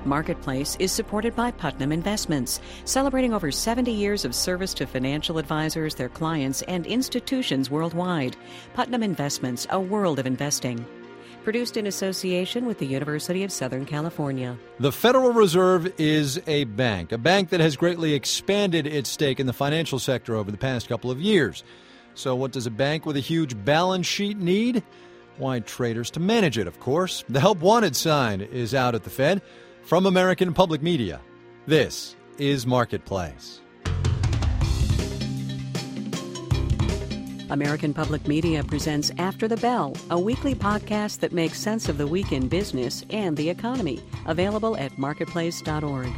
Marketplace is supported by Putnam Investments, celebrating over 70 years of service to financial advisors, their clients, and institutions worldwide. Putnam Investments, a world of investing. Produced in association with the University of Southern California. The Federal Reserve is a bank that has greatly expanded its stake in the financial sector over the past couple of years. So what does a bank with a huge balance sheet need? Why, traders to manage it, of course. The Help Wanted sign is out at the Fed. From American Public Media, this is Marketplace. American Public Media presents After the Bell, a weekly podcast that makes sense of the week in business and the economy. Available at marketplace.org.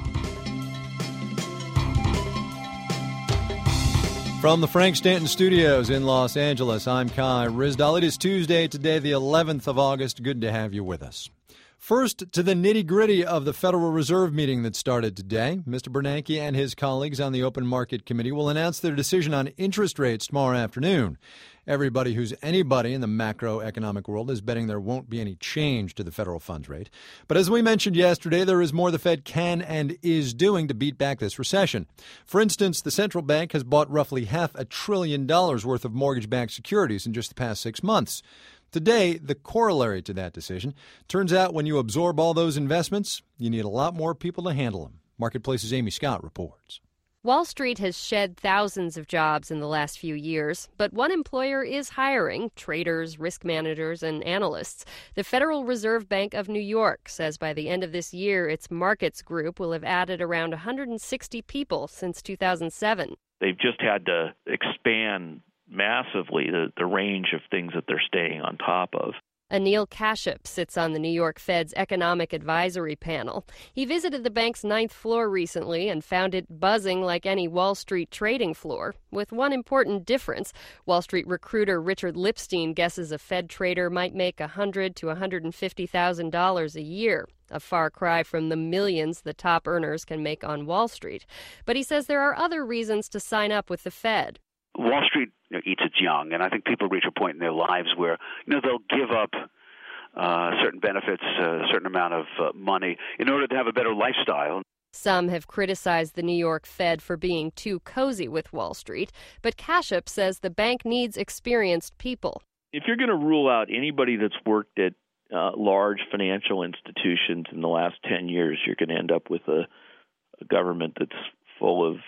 From the Frank Stanton Studios in Los Angeles, I'm Kai Ryssdal. It is Tuesday, today the 11th of August. Good to have you with us. First, to the nitty-gritty of the Federal Reserve meeting that started today. Mr. Bernanke and his colleagues on the Open Market Committee will announce their decision on interest rates tomorrow afternoon. Everybody who's anybody in the macroeconomic world is betting there won't be any change to the federal funds rate. But as we mentioned yesterday, there is more the Fed can and is doing to beat back this recession. For instance, the central bank has bought roughly $500 billion worth of mortgage-backed securities in just the past 6 months. Today, the corollary to that decision turns out when you absorb all those investments, you need a lot more people to handle them. Marketplace's Amy Scott reports. Wall Street has shed thousands of jobs in the last few years, but one employer is hiring traders, risk managers, and analysts. The Federal Reserve Bank of New York says by the end of this year, its markets group will have added around 160 people since 2007. They've just had to expand massively the range of things that they're staying on top of. Anil Kashyap sits on the New York Fed's Economic Advisory Panel. He visited the bank's 9th floor recently and found it buzzing like any Wall Street trading floor, with one important difference. Wall Street recruiter Richard Lipstein guesses a Fed trader might make $100,000 to $150,000 a year, a far cry from the millions the top earners can make on Wall Street. But he says there are other reasons to sign up with the Fed. Wall Street eats its young, and I think people reach a point in their lives where they'll give up certain benefits, a certain amount of money in order to have a better lifestyle. Some have criticized the New York Fed for being too cozy with Wall Street, but Kashyap says the bank needs experienced people. If you're going to rule out anybody that's worked at large financial institutions in the last 10 years, you're going to end up with a government that's full of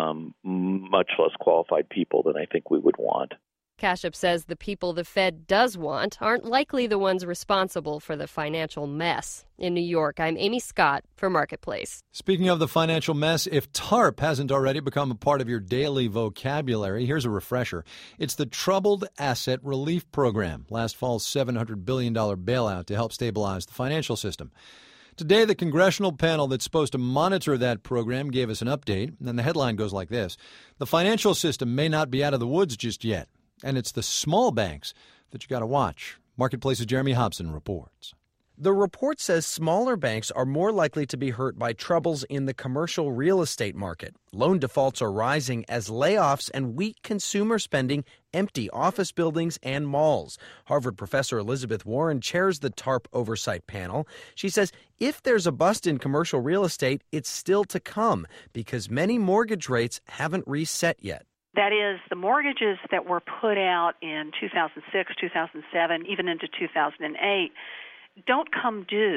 much less qualified people than I think we would want. Kashyap says the people the Fed does want aren't likely the ones responsible for the financial mess. In New York, I'm Amy Scott for Marketplace. Speaking of the financial mess, if TARP hasn't already become a part of your daily vocabulary, here's a refresher. It's the Troubled Asset Relief Program, last fall's $700 billion bailout to help stabilize the financial system. Today, the congressional panel that's supposed to monitor that program gave us an update, and the headline goes like this. The financial system may not be out of the woods just yet, and it's the small banks that you got to watch. Marketplace's Jeremy Hobson reports. The report says smaller banks are more likely to be hurt by troubles in the commercial real estate market. Loan defaults are rising as layoffs and weak consumer spending empty office buildings and malls. Harvard professor Elizabeth Warren chairs the TARP oversight panel. She says if there's a bust in commercial real estate, it's still to come because many mortgage rates haven't reset yet. That is, the mortgages that were put out in 2006, 2007, even into 2008, don't come due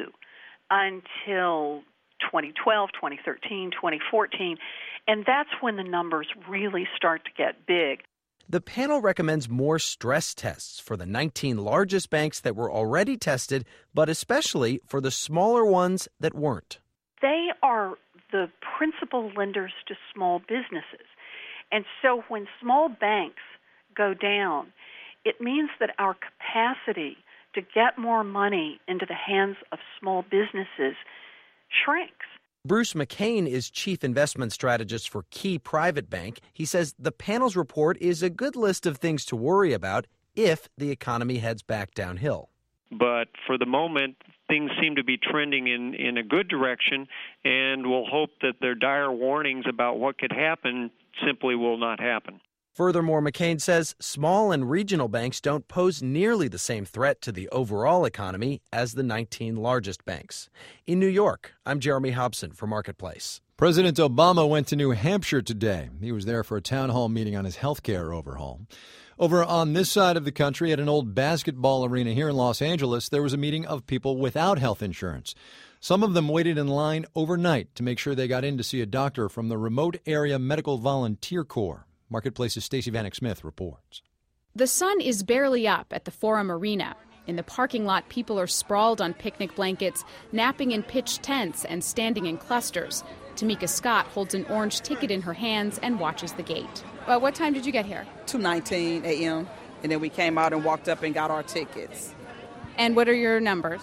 until 2012, 2013, 2014, and that's when the numbers really start to get big. The panel recommends more stress tests for the 19 largest banks that were already tested, but especially for the smaller ones that weren't. They are the principal lenders to small businesses. And so when small banks go down, it means that our capacity to get more money into the hands of small businesses shrinks. Bruce McCain is chief investment strategist for Key Private Bank. He says the panel's report is a good list of things to worry about if the economy heads back downhill. But for the moment, things seem to be trending in a good direction, and we'll hope that their dire warnings about what could happen simply will not happen. Furthermore, McCain says small and regional banks don't pose nearly the same threat to the overall economy as the 19 largest banks. In New York, I'm Jeremy Hobson for Marketplace. President Obama went to New Hampshire today. He was there for a town hall meeting on his health care overhaul. Over on this side of the country, at an old basketball arena here in Los Angeles, there was a meeting of people without health insurance. Some of them waited in line overnight to make sure they got in to see a doctor from the Remote Area Medical Volunteer Corps. Marketplace's Stacey Vanek Smith reports. The sun is barely up at the Forum Arena. In the parking lot, people are sprawled on picnic blankets, napping in pitched tents and standing in clusters. Tamika Scott holds an orange ticket in her hands and watches the gate. What time did you get here? 2:19 a.m. And then we came out and walked up and got our tickets. And what are your numbers?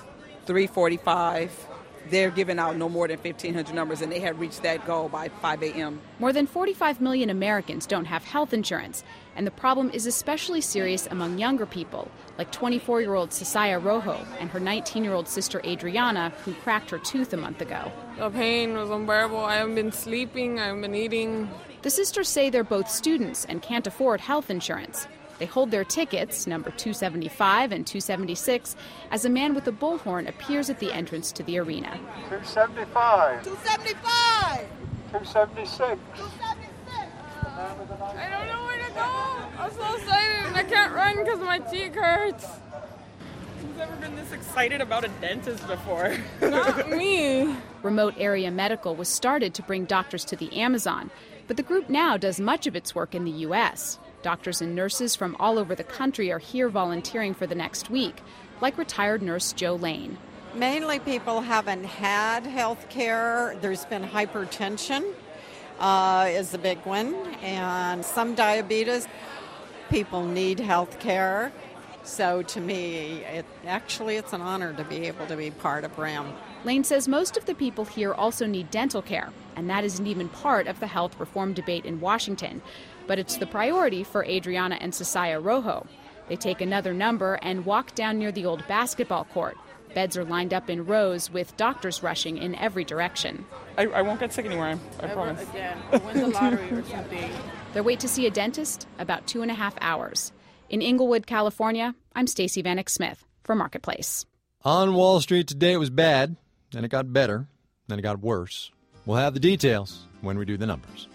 345. They're giving out no more than 1,500 numbers, and they had reached that goal by 5 a.m. More than 45 million Americans don't have health insurance, and the problem is especially serious among younger people, like 24-year-old Cecilia Rojo and her 19-year-old sister Adriana, who cracked her tooth a month ago. The pain was unbearable. I haven't been sleeping. I haven't been eating. The sisters say they're both students and can't afford health insurance. They hold their tickets, number 275 and 276, as a man with a bullhorn appears at the entrance to the arena. 275. 275. 276. 276. I don't know where to go. I'm so excited and I can't run because my cheek hurts. Who's ever been this excited about a dentist before? Not me. Remote Area Medical was started to bring doctors to the Amazon, but the group now does much of its work in the U.S. Doctors and nurses from all over the country are here volunteering for the next week, like retired nurse Jo Lane. Mainly people haven't had health care. There's been hypertension is a big one, and some diabetes. People need health care. So to me, it's an honor to be able to be part of RAM. Lane says most of the people here also need dental care, and that isn't even part of the health reform debate in Washington. But it's the priority for Adriana and Cecilia Rojo. They take another number and walk down near the old basketball court. Beds are lined up in rows with doctors rushing in every direction. I won't get sick anymore, I promise. Again, win the lottery or something. Their wait to see a dentist, about 2.5 hours. In Inglewood, California, I'm Stacey Vanek Smith for Marketplace. On Wall Street today, it was bad, then it got better, then it got worse. We'll have the details when we do the numbers.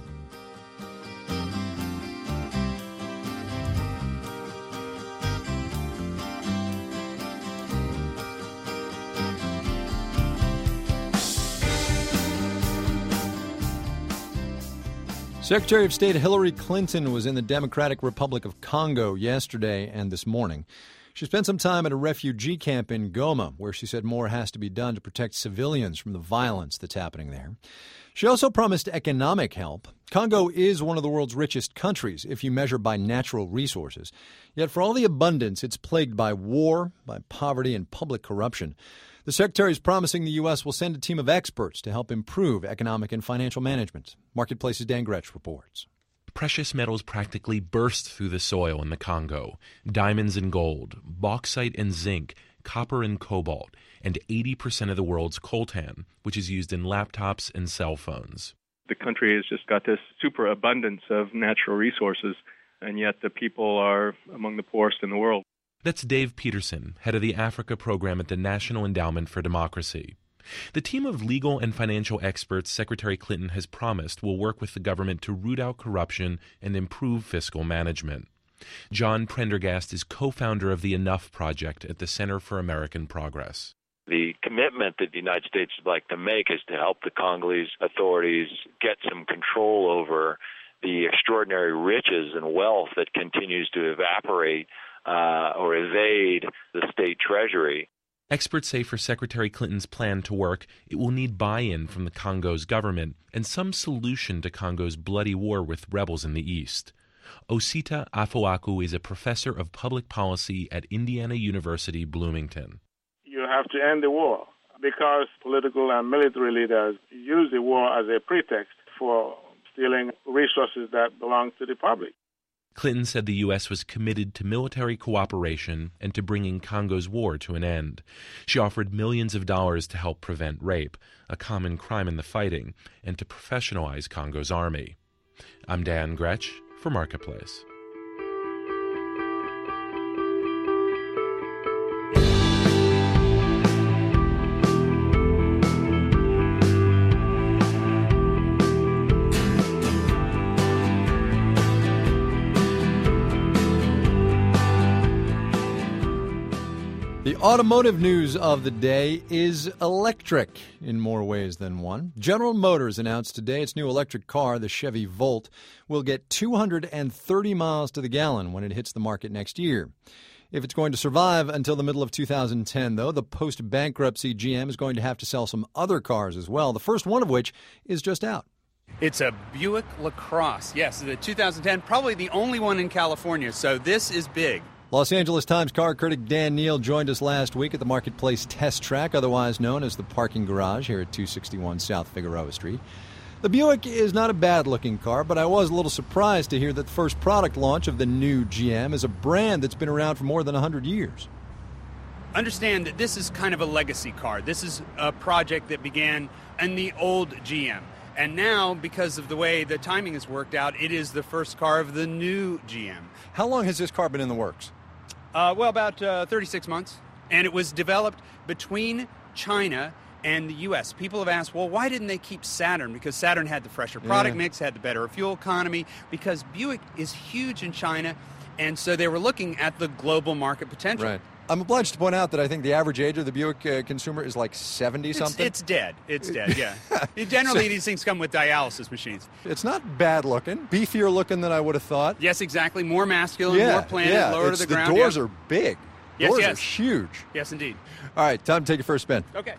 Secretary of State Hillary Clinton was in the Democratic Republic of Congo yesterday and this morning. She spent some time at a refugee camp in Goma, where she said more has to be done to protect civilians from the violence that's happening there. She also promised economic help. Congo is one of the world's richest countries if you measure by natural resources. Yet for all the abundance, it's plagued by war, by poverty, and public corruption. The Secretary is promising the U.S. will send a team of experts to help improve economic and financial management. Marketplace's Dan Gretsch reports. Precious metals practically burst through the soil in the Congo. Diamonds and gold, bauxite and zinc, copper and cobalt, and 80% of the world's coltan, which is used in laptops and cell phones. The country has just got this super abundance of natural resources, and yet the people are among the poorest in the world. That's Dave Peterson, head of the Africa program at the National Endowment for Democracy. The team of legal and financial experts Secretary Clinton has promised will work with the government to root out corruption and improve fiscal management. John Prendergast is co-founder of the Enough Project at the Center for American Progress. The commitment that the United States would like to make is to help the Congolese authorities get some control over the extraordinary riches and wealth that continues to evaporate or evade the state treasury. Experts say for Secretary Clinton's plan to work, it will need buy-in from the Congo's government and some solution to Congo's bloody war with rebels in the east. Osita Afoaku is a professor of public policy at Indiana University, Bloomington. You have to end the war because political and military leaders use the war as a pretext for stealing resources that belong to the public. Clinton said the U.S. was committed to military cooperation and to bringing Congo's war to an end. She offered millions of dollars to help prevent rape, a common crime in the fighting, and to professionalize Congo's army. I'm Dan Gretsch for Marketplace. The automotive news of the day is electric in more ways than one. General Motors announced today its new electric car, the Chevy Volt, will get 230 miles to the gallon when it hits the market next year. If it's going to survive until the middle of 2010, though, the post-bankruptcy GM is going to have to sell some other cars as well, the first one of which is just out. It's a Buick LaCrosse. Yes, the 2010, probably the only one in California, so this is big. Los Angeles Times car critic Dan Neal joined us last week at the Marketplace Test Track, otherwise known as the parking garage here at 261 South Figueroa Street. The Buick is not a bad-looking car, but I was a little surprised to hear that the first product launch of the new GM is a brand that's been around for more than 100 years. Understand that this is kind of a legacy car. This is a project that began in the old GM. And now, because of the way the timing has worked out, it is the first car of the new GM. How long has this car been in the works? About 36 months. And it was developed between China and the U.S. People have asked, well, why didn't they keep Saturn? Because Saturn had the fresher product mix, had the better fuel economy, because Buick is huge in China, and so they were looking at the global market potential. Right. I'm obliged to point out that I think the average age of the Buick consumer is like 70-something. It's dead. It's dead, yeah. Generally, these things come with dialysis machines. It's not bad looking. Beefier looking than I would have thought. Yes, exactly. More masculine, more planted, lower to the ground. The doors are big. Yes, doors are huge. Yes, indeed. All right, time to take your first spin. Okay.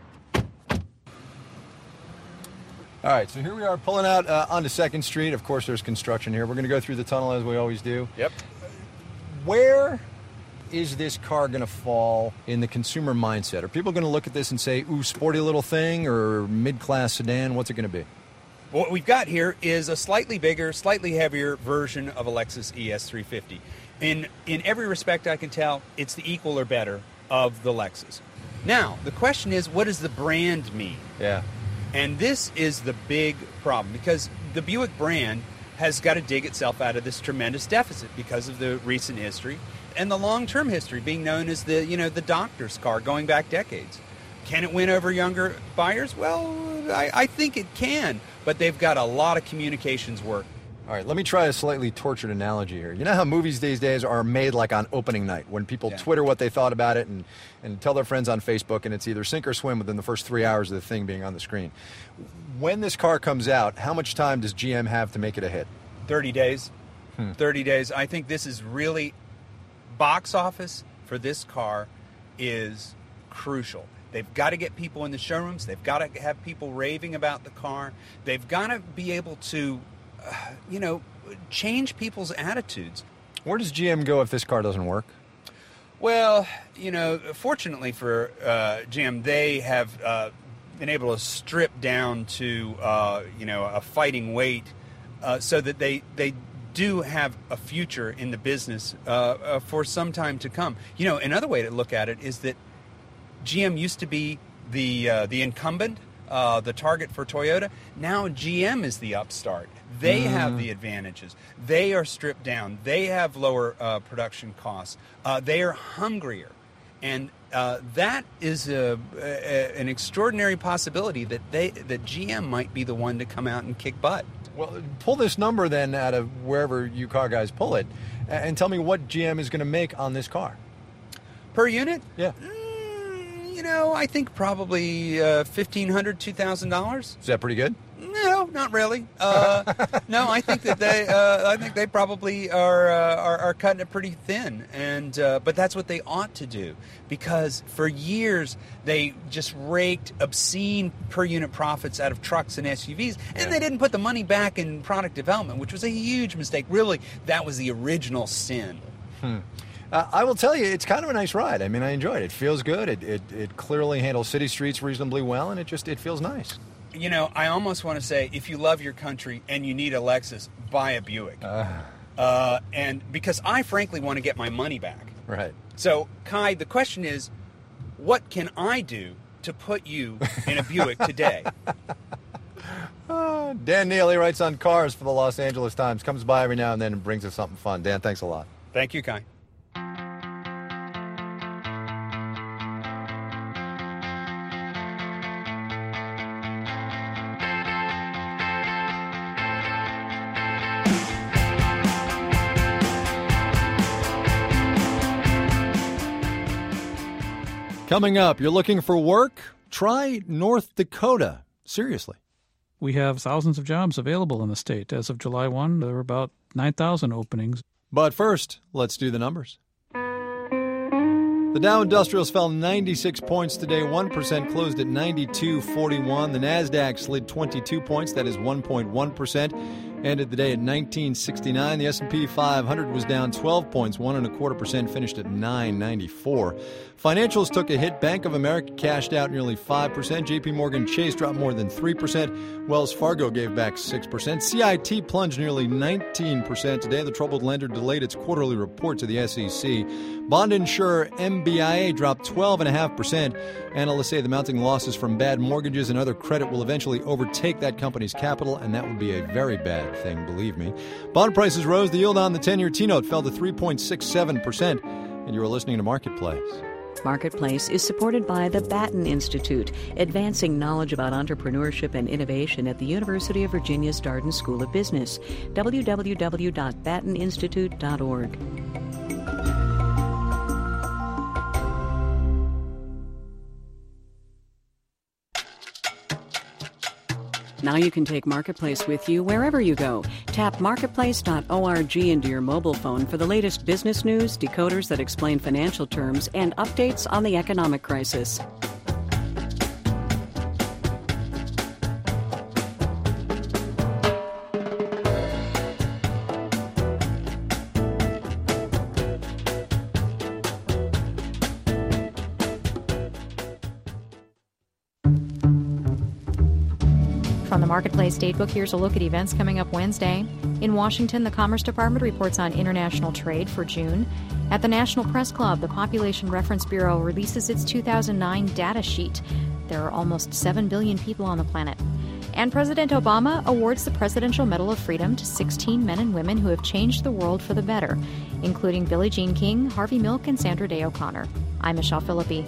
All right, so here we are pulling out onto 2nd Street. Of course, there's construction here. We're going to go through the tunnel as we always do. Yep. Where is this car going to fall in the consumer mindset? Are people going to look at this and say, ooh, sporty little thing, or mid-class sedan? What's it going to be? What we've got here is a slightly bigger, slightly heavier version of a Lexus ES350. In every respect I can tell, it's the equal or better of the Lexus. Now, the question is, what does the brand mean? Yeah. And this is the big problem, because the Buick brand has got to dig itself out of this tremendous deficit because of the recent history and the long-term history, being known as the doctor's car going back decades. Can it win over younger buyers? Well, I think it can, but they've got a lot of communications work. All right, let me try a slightly tortured analogy here. You know how movies these days are made like on opening night, when people Twitter what they thought about it and tell their friends on Facebook, and it's either sink or swim within the first 3 hours of the thing being on the screen. When this car comes out, how much time does GM have to make it a hit? 30 days. 30 days. I think this is really... box office for this car is crucial. They've got to get people in the showrooms. They've got to have people raving about the car. They've got to be able to, change people's attitudes. Where does GM go if this car doesn't work? Well, fortunately for GM, they have been able to strip down to, a fighting weight so that they do have a future in the business for some time to come. Another way to look at it is that GM used to be the incumbent, the target for Toyota. Now GM is the upstart. They have the advantages. They are stripped down. They have lower production costs. They are hungrier. And that is an extraordinary possibility that GM might be the one to come out and kick butt. Well, pull this number then out of wherever you car guys pull it, and tell me what GM is going to make on this car. Per unit? Yeah. I think probably $1,500, $2,000. Is that pretty good? No, not really. No, I think that they probably are cutting it pretty thin, and but that's what they ought to do, because for years they just raked obscene per unit profits out of trucks and SUVs, and they didn't put the money back in product development, which was a huge mistake. Really, that was the original sin. I will tell you, it's kind of a nice ride. I mean, I enjoyed it. It feels good. It clearly handles city streets reasonably well, and it feels nice. I almost want to say, if you love your country and you need a Lexus, buy a Buick. And because I frankly want to get my money back. Right. So, Kai, the question is, what can I do to put you in a Buick today? Dan Neely writes on cars for the Los Angeles Times. Comes by every now and then and brings us something fun. Dan, thanks a lot. Thank you, Kai. Coming up, you're looking for work? Try North Dakota. Seriously. We have thousands of jobs available in the state. As of July 1, there were about 9,000 openings. But first, let's do the numbers. The Dow Industrials fell 96 points today, 1%, closed at 92.41. The NASDAQ slid 22 points, that is 1.1%, ended the day at 1969. The S&P 500 was down 12 points, 1.25%, finished at 994. Financials took a hit. Bank of America cashed out nearly 5%. J.P. Morgan Chase dropped more than 3%. Wells Fargo gave back 6%. CIT plunged nearly 19% today. The troubled lender delayed its quarterly report to the SEC. Bond insurer MBIA dropped 12.5%. Analysts say the mounting losses from bad mortgages and other credit will eventually overtake that company's capital, and that would be a very bad thing, believe me. Bond prices rose. The yield on the 10-year T-note fell to 3.67%. And you are listening to Marketplace. Marketplace is supported by the Batten Institute, advancing knowledge about entrepreneurship and innovation at the University of Virginia's Darden School of Business. www.batteninstitute.org. Now you can take Marketplace with you wherever you go. Tap marketplace.org into your mobile phone for the latest business news, decoders that explain financial terms, and updates on the economic crisis. From the Marketplace Datebook, here's a look at events coming up Wednesday. In Washington, the Commerce Department reports on international trade for June. At the National Press Club, the Population Reference Bureau releases its 2009 data sheet. There are almost 7 billion people on the planet. And President Obama awards the Presidential Medal of Freedom to 16 men and women who have changed the world for the better, including Billie Jean King, Harvey Milk, and Sandra Day O'Connor. I'm Michelle Philippi.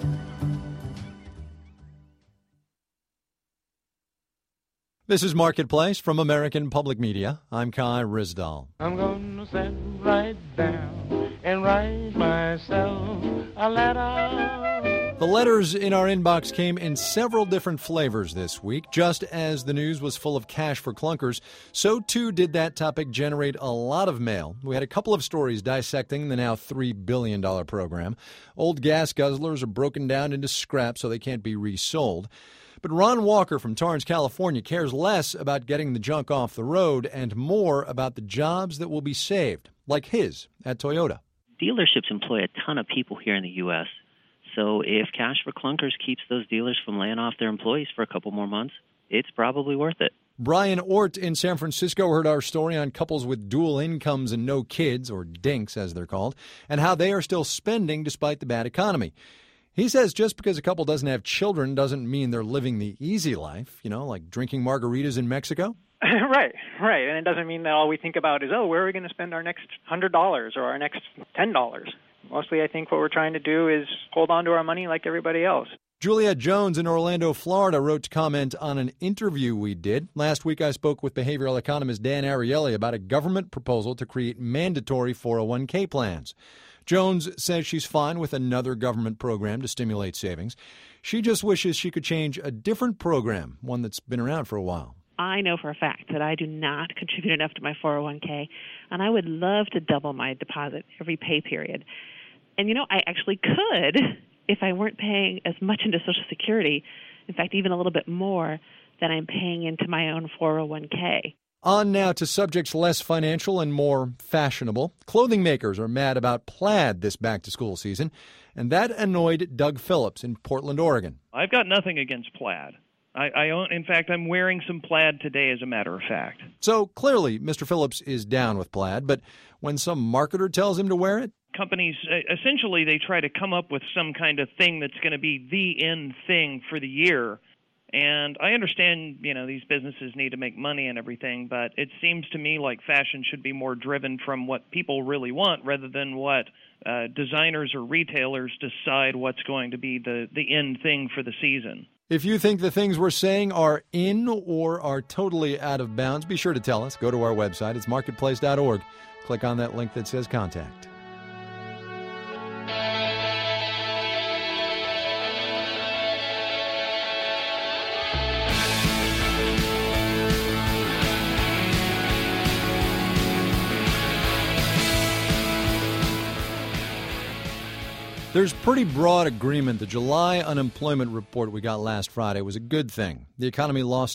This is Marketplace from American Public Media. I'm Kai Ryssdal. I'm going to sit right down and write myself a letter. The letters in our inbox came in several different flavors this week. Just as the news was full of cash for clunkers, so too did that topic generate a lot of mail. We had a couple of stories dissecting the now $3 billion program. Old gas guzzlers are broken down into scrap so they can't be resold. But Ron Walker from Torrance, California, cares less about getting the junk off the road and more about the jobs that will be saved, like his at Toyota. Dealerships employ a ton of people here in the U.S., so if Cash for Clunkers keeps those dealers from laying off their employees for a couple more months, it's probably worth it. Brian Ort in San Francisco heard our story on couples with dual incomes and no kids, or dinks as they're called, and how they are still spending despite the bad economy. He says just because a couple doesn't have children doesn't mean they're living the easy life, like drinking margaritas in Mexico. Right. And it doesn't mean that all we think about is, where are we going to spend our next $100 or our next $10? Mostly I think what we're trying to do is hold on to our money like everybody else. Juliette Jones in Orlando, Florida, wrote to comment on an interview we did. Last week I spoke with behavioral economist Dan Ariely about a government proposal to create mandatory 401k plans. Jones says she's fine with another government program to stimulate savings. She just wishes she could change a different program, one that's been around for a while. I know for a fact that I do not contribute enough to my 401k, and I would love to double my deposit every pay period. And, I actually could if I weren't paying as much into Social Security, in fact, even a little bit more than I'm paying into my own 401k. On now to subjects less financial and more fashionable. Clothing makers are mad about plaid this back-to-school season, and that annoyed Doug Phillips in Portland, Oregon. I've got nothing against plaid. In fact, I'm wearing some plaid today, as a matter of fact. So clearly, Mr. Phillips is down with plaid, but when some marketer tells him to wear it? Companies, essentially, they try to come up with some kind of thing that's going to be the in thing for the year. And I understand, these businesses need to make money and everything, but it seems to me like fashion should be more driven from what people really want rather than what designers or retailers decide what's going to be the in thing for the season. If you think the things we're saying are in or are totally out of bounds, be sure to tell us. Go to our website. It's marketplace.org. Click on that link that says Contact. There's pretty broad agreement the July unemployment report we got last Friday was a good thing. The economy lost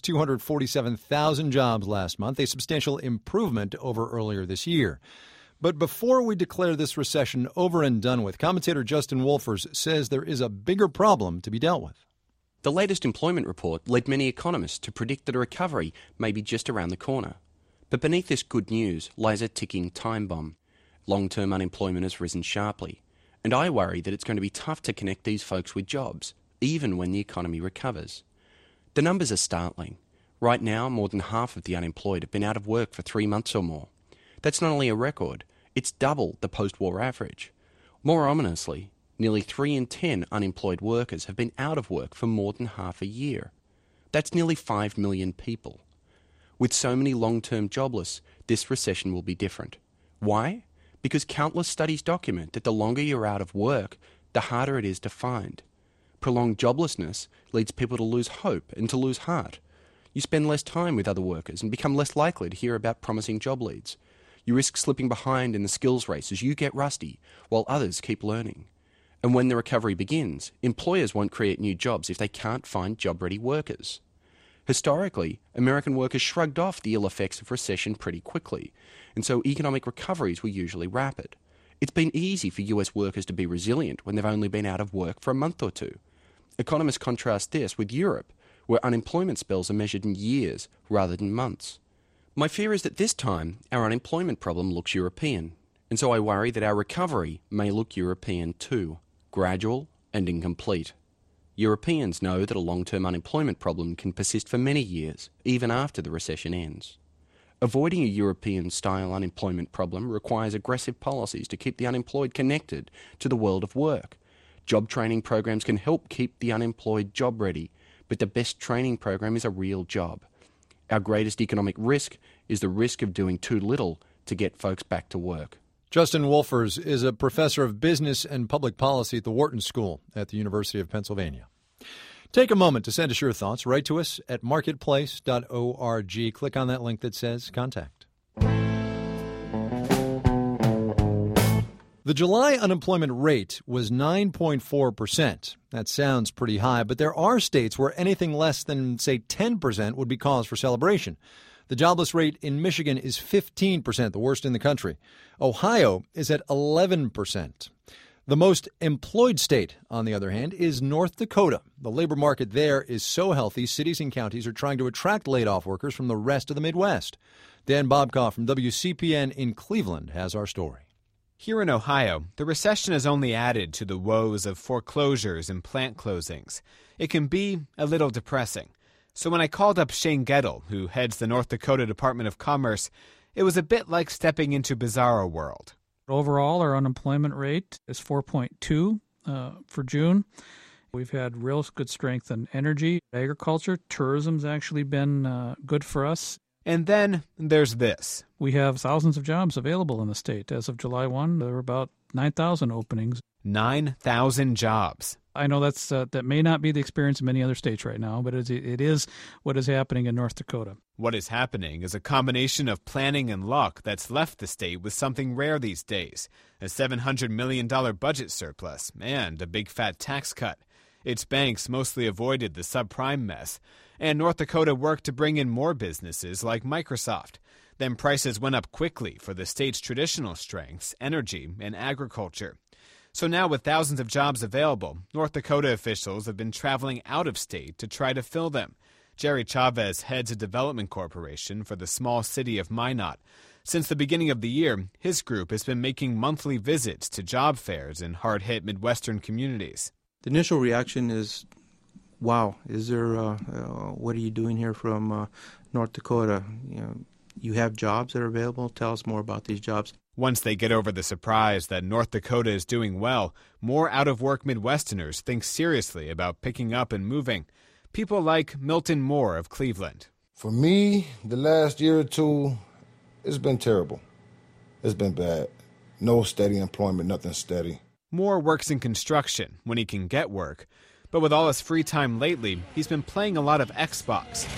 247,000 jobs last month, a substantial improvement over earlier this year. But before we declare this recession over and done with, commentator Justin Wolfers says there is a bigger problem to be dealt with. The latest employment report led many economists to predict that a recovery may be just around the corner. But beneath this good news lies a ticking time bomb. Long-term unemployment has risen sharply. And I worry that it's going to be tough to connect these folks with jobs, even when the economy recovers. The numbers are startling. Right now, more than half of the unemployed have been out of work for 3 months or more. That's not only a record, it's double the post-war average. More ominously, nearly 3 in 10 unemployed workers have been out of work for more than half a year. That's nearly 5 million people. With so many long-term jobless, this recession will be different. Why? Because countless studies document that the longer you're out of work, the harder it is to find. Prolonged joblessness leads people to lose hope and to lose heart. You spend less time with other workers and become less likely to hear about promising job leads. You risk slipping behind in the skills race as you get rusty, while others keep learning. And when the recovery begins, employers won't create new jobs if they can't find job-ready workers. Historically, American workers shrugged off the ill effects of recession pretty quickly, and so economic recoveries were usually rapid. It's been easy for US workers to be resilient when they've only been out of work for a month or two. Economists contrast this with Europe, where unemployment spells are measured in years rather than months. My fear is that this time, our unemployment problem looks European, and so I worry that our recovery may look European too, gradual and incomplete. Europeans know that a long-term unemployment problem can persist for many years, even after the recession ends. Avoiding a European-style unemployment problem requires aggressive policies to keep the unemployed connected to the world of work. Job training programs can help keep the unemployed job-ready, but the best training program is a real job. Our greatest economic risk is the risk of doing too little to get folks back to work. Justin Wolfers is a professor of business and public policy at the Wharton School at the University of Pennsylvania. Take a moment to send us your thoughts. Write to us at marketplace.org. Click on that link that says Contact. The July unemployment rate was 9.4%. That sounds pretty high, but there are states where anything less than, say, 10% would be cause for celebration. The jobless rate in Michigan is 15%, the worst in the country. Ohio is at 11%. The most employed state, on the other hand, is North Dakota. The labor market there is so healthy, cities and counties are trying to attract laid-off workers from the rest of the Midwest. Dan Bobkoff from WCPN in Cleveland has our story. Here in Ohio, the recession has only added to the woes of foreclosures and plant closings. It can be a little depressing. So when I called up Shane Gettle, who heads the North Dakota Department of Commerce, it was a bit like stepping into bizarro world. Overall, our unemployment rate is 4.2 for June. We've had real good strength in energy, agriculture. Tourism's actually been good for us. And then there's this. We have thousands of jobs available in the state. As of July 1, there were about 9,000 openings. 9,000 jobs. I know that may not be the experience in many other states right now, but it is what is happening in North Dakota. What is happening is a combination of planning and luck that's left the state with something rare these days, a $700 million budget surplus and a big fat tax cut. Its banks mostly avoided the subprime mess, and North Dakota worked to bring in more businesses like Microsoft. Then prices went up quickly for the state's traditional strengths, energy and agriculture. So now with thousands of jobs available, North Dakota officials have been traveling out of state to try to fill them. Jerry Chavez heads a development corporation for the small city of Minot. Since the beginning of the year, his group has been making monthly visits to job fairs in hard-hit Midwestern communities. The initial reaction is wow, is there, what are you doing here from North Dakota? You have jobs that are available? Tell us more about these jobs. Once they get over the surprise that North Dakota is doing well, more out-of-work Midwesterners think seriously about picking up and moving. People like Milton Moore of Cleveland. For me, the last year or two, it's been terrible. It's been bad. No steady employment, nothing steady. Moore works in construction when he can get work. But with all his free time lately, he's been playing a lot of Xbox.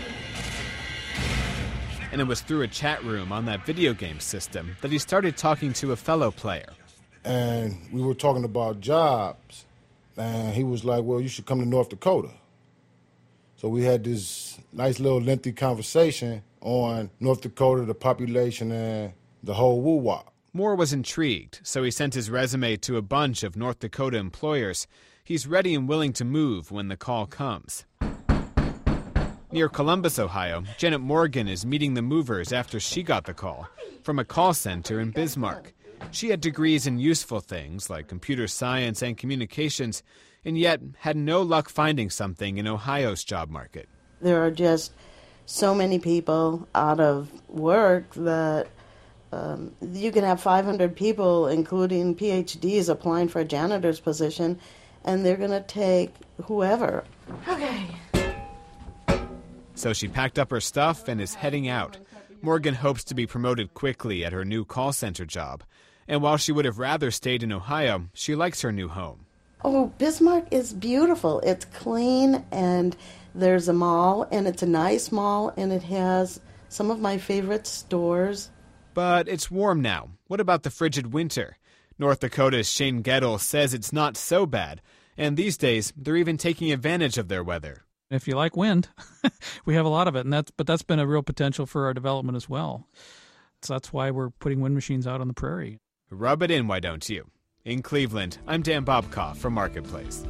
And it was through a chat room on that video game system that he started talking to a fellow player. And we were talking about jobs. And he was like, well, you should come to North Dakota. So we had this nice little lengthy conversation on North Dakota, the population, and the whole woo-wop. Moore was intrigued, so he sent his resume to a bunch of North Dakota employers. He's ready and willing to move when the call comes. Near Columbus, Ohio, Janet Morgan is meeting the movers after she got the call from a call center in Bismarck. She had degrees in useful things like computer science and communications, and yet had no luck finding something in Ohio's job market. There are just so many people out of work that you can have 500 people, including PhDs, applying for a janitor's position, and they're going to take whoever. Okay. So she packed up her stuff and is heading out. Morgan hopes to be promoted quickly at her new call center job. And while she would have rather stayed in Ohio, she likes her new home. Oh, Bismarck is beautiful. It's clean, and there's a mall, and it's a nice mall, and it has some of my favorite stores. But it's warm now. What about the frigid winter? North Dakota's Shane Gettle says it's not so bad, and these days they're even taking advantage of their weather. If you like wind, we have a lot of it, and that's been a real potential for our development as well. So that's why we're putting wind machines out on the prairie. Rub it in, why don't you? In Cleveland, I'm Dan Bobkoff from Marketplace.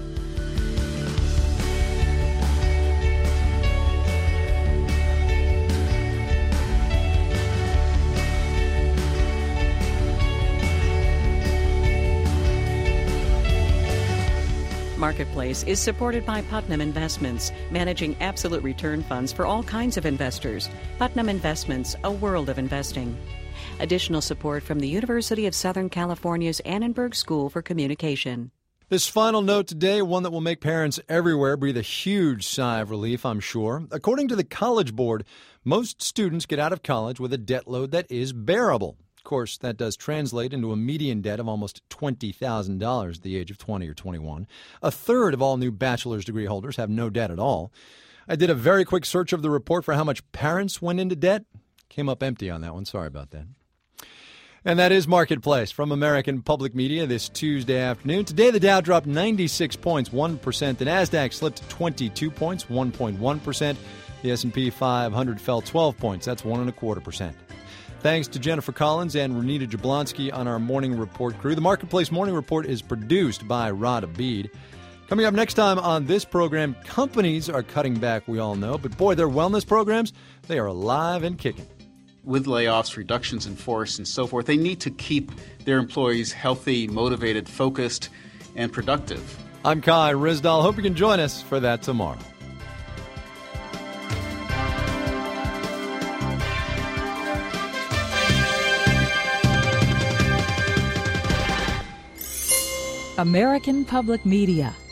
Marketplace is supported by Putnam Investments, managing absolute return funds for all kinds of investors. Putnam Investments, a world of investing. Additional support from the University of Southern California's Annenberg School for Communication. This final note today, one that will make parents everywhere breathe a huge sigh of relief, I'm sure. According to the College Board, most students get out of college with a debt load that is bearable. Of course, that does translate into a median debt of almost $20,000 at the age of 20 or 21. A third of all new bachelor's degree holders have no debt at all. I did a very quick search of the report for how much parents went into debt. Came up empty on that one. Sorry about that. And that is Marketplace from American Public Media this Tuesday afternoon. Today, the Dow dropped 96 points, 1%. The NASDAQ slipped 22 points, 1.1%. The S&P 500 fell 12 points. That's 1.25%. Thanks to Jennifer Collins and Renita Jablonski on our Morning Report crew. The Marketplace Morning Report is produced by Rod Abid. Coming up next time on this program, companies are cutting back, we all know. But boy, their wellness programs, they are alive and kicking. With layoffs, reductions in force, and so forth, they need to keep their employees healthy, motivated, focused, and productive. I'm Kai Ryssdal. Hope you can join us for that tomorrow. American Public Media.